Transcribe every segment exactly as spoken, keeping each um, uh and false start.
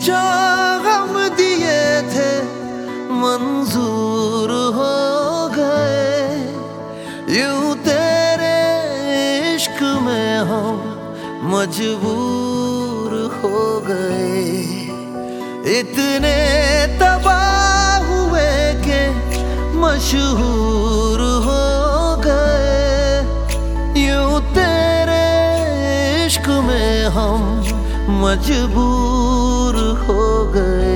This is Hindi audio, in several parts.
जो गम दिए थे मंजूर हो गए। यूं तेरे इश्क में हम मजबूर हो गए। इतने तबाह हुए के मशहूर हो गए। यूं तेरे इश्क में हम मजबूर हो गए।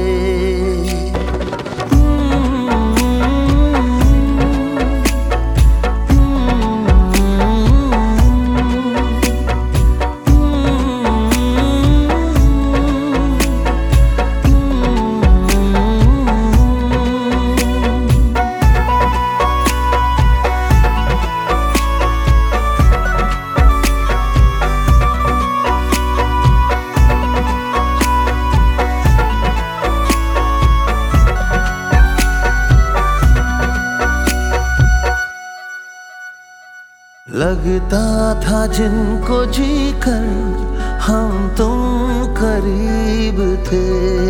लगता था जिनको जीकर हम तुम करीब थे।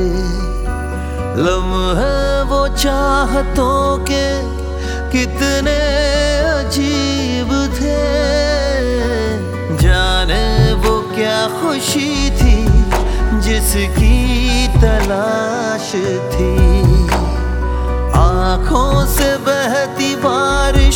लम्हे वो चाहतों के कितने अजीब थे। जाने वो क्या खुशी थी जिसकी तलाश थी। आँखों से बहती बारिश